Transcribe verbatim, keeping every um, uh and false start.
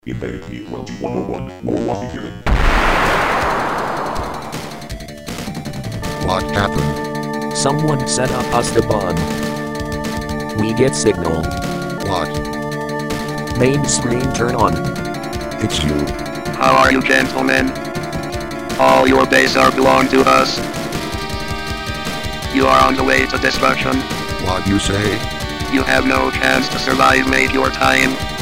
In the A P twenty-one oh one, war one beginning. What happened? Someone set up us the bomb. We get signal. What? Main screen turn on. It's you. How are you, gentlemen? All your base are belong to us. You are on the way to destruction. What you say? You have no chance to survive. Make your time.